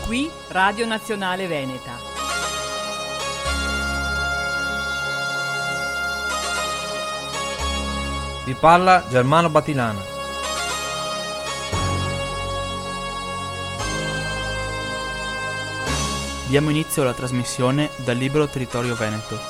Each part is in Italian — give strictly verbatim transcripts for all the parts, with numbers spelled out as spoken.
Qui Radio Nazionale Veneta. Vi parla Germano Batilana. Diamo inizio alla trasmissione dal libro Territorio Veneto.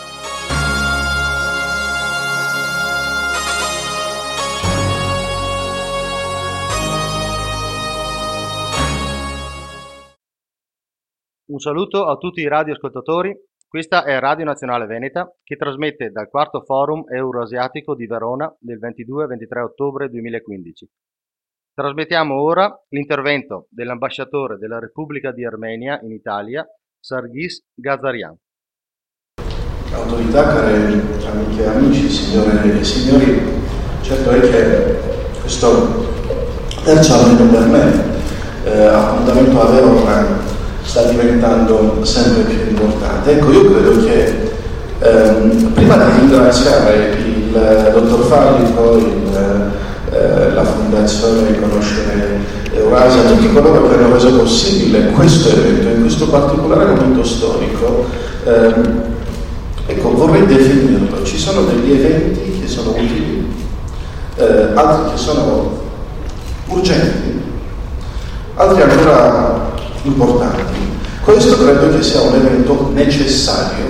Un saluto a tutti i radioascoltatori. Questa è Radio Nazionale Veneta che trasmette dal quarto Forum Euroasiatico di Verona del ventidue e ventitré ottobre duemilaquindici. Trasmettiamo ora l'intervento dell'ambasciatore della Repubblica di Armenia in Italia, Sargis Ghazarian. Autorità, care amiche e amici, signore e signori, certo è che questo terzo, almeno per me, eh, appuntamento a Verona sta diventando sempre più importante. Ecco, io credo che ehm, prima di ringraziare il eh, dottor Fallico, il, eh, la Fondazione Conoscere Eurasia, tutti coloro che hanno reso possibile questo evento, in questo particolare momento storico, ehm, ecco, vorrei definirlo. Ci sono degli eventi che sono utili, eh, altri che sono urgenti, altri ancora importanti. Questo credo che sia un evento necessario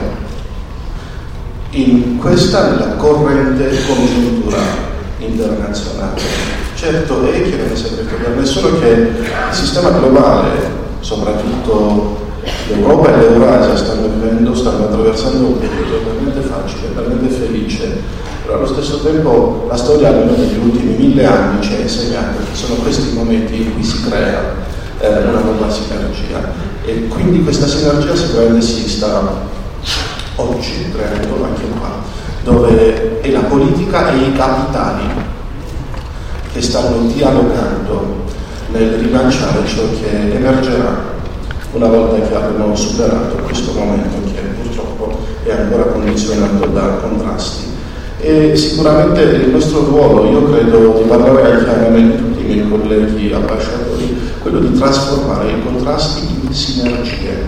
in questa corrente congiuntura internazionale. Certo è che non è segreto per nessuno che il sistema globale, soprattutto l'Europa e l'Eurasia, stanno vivendo, stanno attraversando un periodo veramente facile, veramente felice, però allo stesso tempo la storia almeno degli ultimi mille anni ci ha insegnato che sono questi momenti in cui si crea una nuova sinergia, e quindi questa sinergia sicuramente si sta oggi creando anche qua, dove è la politica e i capitali che stanno dialogando nel rilanciare ciò che emergerà una volta che avremo superato questo momento che purtroppo è ancora condizionato da contrasti. E sicuramente il nostro ruolo, io credo, di parlare anche a nome di tutti i miei colleghi ambasciatori, quello di trasformare i contrasti in sinergie.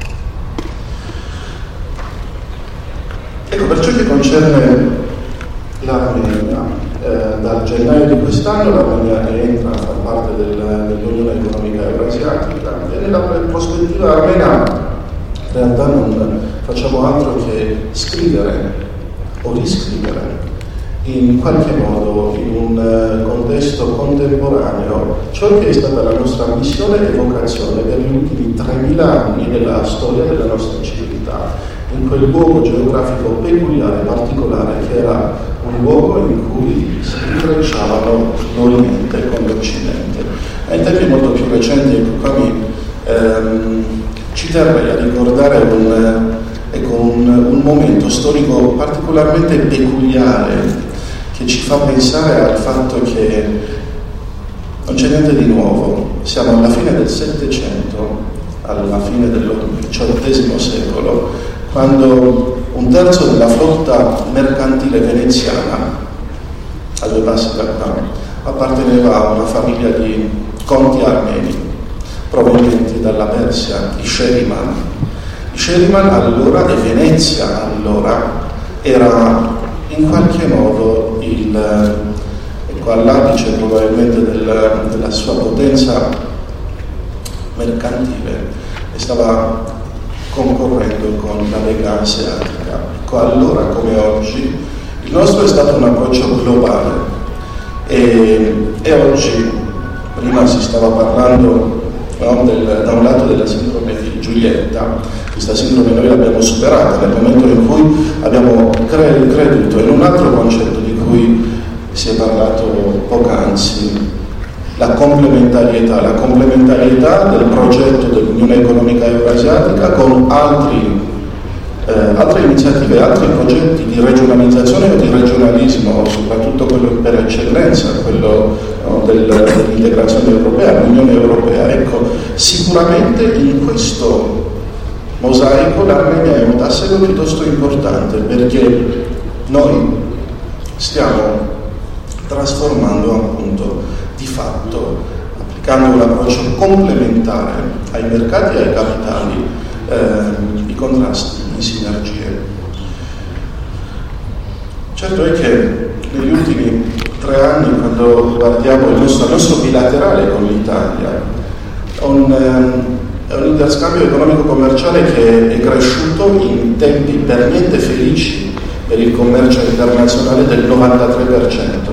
Ecco, per ciò che concerne l'Armenia, eh, dal gennaio di quest'anno l'Armenia entra a far parte del, dell'Unione Economica Eurasiatica, e nella prospettiva armena in realtà non facciamo altro che scrivere o riscrivere in qualche modo, in un contesto contemporaneo, ciò che è stata la nostra missione e vocazione per gli ultimi tremila anni della storia della nostra civiltà, in quel luogo geografico peculiare e particolare che era un luogo in cui si intrecciavano l'Oriente con l'Occidente. E in tempi molto più recenti, ecco, qua mi, ehm, ci terrei a ricordare un, ecco, un, un momento storico particolarmente peculiare che ci fa pensare al fatto che non c'è niente di nuovo. Siamo alla fine del Settecento, alla fine del diciottesimo secolo, quando un terzo della flotta mercantile veneziana, a due passi da qua, apparteneva a una famiglia di conti armeni provenienti dalla Persia, i Sheriman. I Sheriman allora, e Venezia allora, era in qualche modo il, ecco, all'apice probabilmente del, della sua potenza mercantile, e stava concorrendo con la Lega Asiatica. Ecco, allora come oggi il nostro è stato un approccio globale, e, e oggi, prima si stava parlando, no, del, da un lato della sindrome di Giulietta. Questa sindrome noi l'abbiamo superata nel momento in cui abbiamo creduto in un altro concetto di cui si è parlato poc'anzi, la complementarietà, la complementarietà del progetto dell'Unione Economica Eurasiatica con altri, eh, altre iniziative, altri progetti di regionalizzazione o di regionalismo, soprattutto quello per eccellenza, quello, no, del, dell'integrazione europea, l'Unione Europea. Ecco, sicuramente in questo mosaico l'Armenia è un tassello piuttosto importante, perché noi stiamo trasformando appunto di fatto, che hanno un approccio complementare ai mercati e ai capitali, eh, i contrasti, le sinergie. Certo è che negli ultimi tre anni, quando guardiamo il nostro, il nostro bilaterale con l'Italia, è un, è un interscambio economico-commerciale che è cresciuto in tempi per niente felici per il commercio internazionale del novantatré per cento.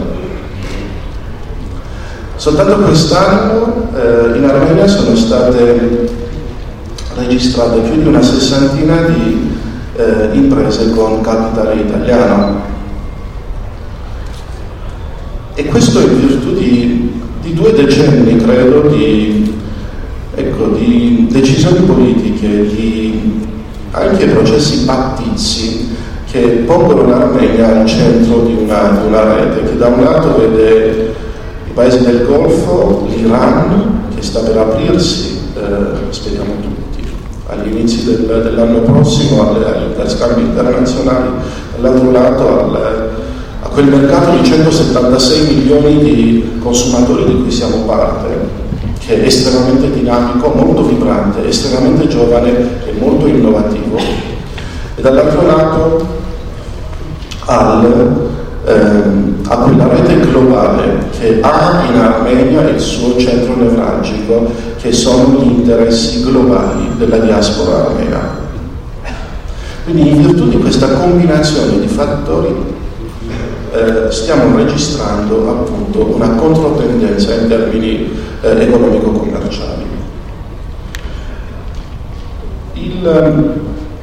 Soltanto quest'anno eh, in Armenia sono state registrate più di una sessantina di eh, imprese con capitale italiano. E questo è in virtù di, di due decenni, credo, di, ecco, di decisioni politiche, di anche processi pattizi che pongono l'Armenia al centro di una, di una rete che da un lato vede i paesi del Golfo, l'Iran che sta per aprirsi, eh, speriamo tutti, agli inizi del, dell'anno prossimo alle, agli interscambi internazionali, dall'altro lato al, a quel mercato di centosettantasei milioni di consumatori di cui siamo parte, che è estremamente dinamico, molto vibrante, estremamente giovane e molto innovativo, e dall'altro lato al, ehm, a quella rete globale che ha in Armenia il suo centro nevralgico, che sono gli interessi globali della diaspora armena. Quindi in virtù di questa combinazione di fattori eh, stiamo registrando appunto una controtendenza in termini eh, economico-commerciali. Il,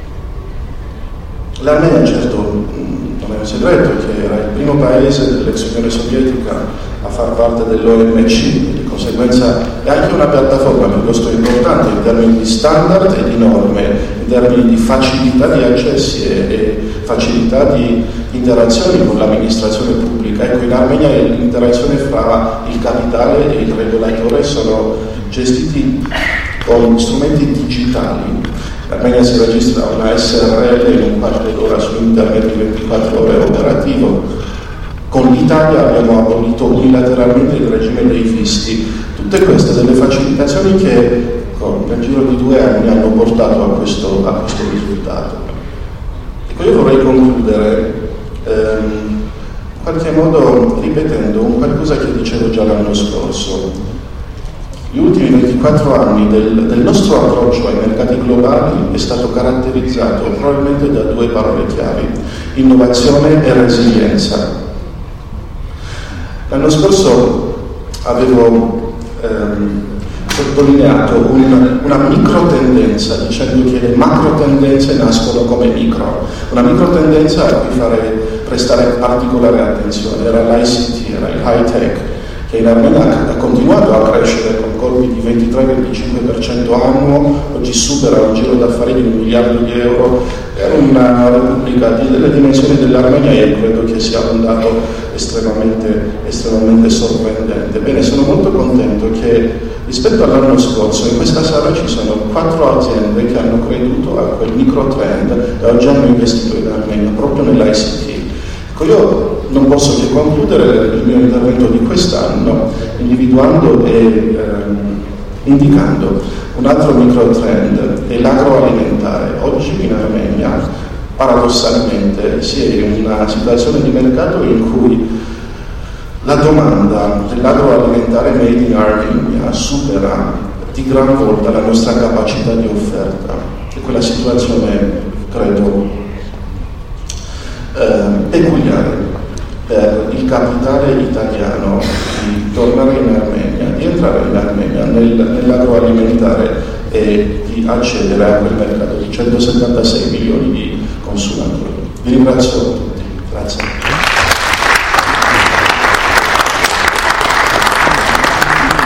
L'Armenia, certo, non è un segreto che era il primo paese dell'ex Unione Sovietica a far parte dell'O M C, di conseguenza è anche una piattaforma piuttosto importante in termini di standard e di norme, in termini di facilità di accessi e, e facilità di interazioni con l'amministrazione pubblica. Ecco, in Armenia l'interazione fra il capitale e il regolatore sono gestiti con strumenti digitali. In Armenia si registra una S R L in un quarto d'ora su internet di ventiquattro ore operativo. Con l'Italia abbiamo abolito unilateralmente il regime dei visti. Tutte queste delle facilitazioni che con, nel giro di due anni hanno portato a questo, a questo risultato. Ecco, io vorrei concludere ehm, in qualche modo ripetendo un qualcosa che dicevo già l'anno scorso. Gli ultimi ventiquattro anni del, del nostro approccio ai mercati globali è stato caratterizzato probabilmente da due parole chiavi: innovazione e resilienza. L'anno scorso avevo ehm, sottolineato un, una micro tendenza, dicendo che le macro tendenze nascono come micro. Una micro tendenza a cui fare prestare particolare attenzione era l'I C T, era il high tech, che in Armenia ha continuato a crescere con colpi di ventitré venticinque per cento annuo, oggi supera un giro d'affari di un miliardo di euro. È una repubblica di, delle dimensioni dell'Armenia e credo che sia un dato estremamente, estremamente sorprendente. Bene, sono molto contento che rispetto all'anno scorso in questa sala ci sono quattro aziende che hanno creduto a quel micro trend e oggi hanno investito in Armenia proprio nell'I C T. Ecco, io non posso che concludere il mio intervento di quest'anno individuando e ehm, indicando un altro microtrend, è l'agroalimentare. Oggi in Armenia, paradossalmente, si è in una situazione di mercato in cui la domanda dell'agroalimentare made in Armenia supera di gran volta la nostra capacità di offerta. E quella situazione, credo, eh, peculiare per il capitale italiano di tornare in Armenia, di entrare in Armenia nel, nell'agroalimentare e di accedere a quel mercato di centosettantasei milioni di consumatori. Vi ringrazio tutti, grazie.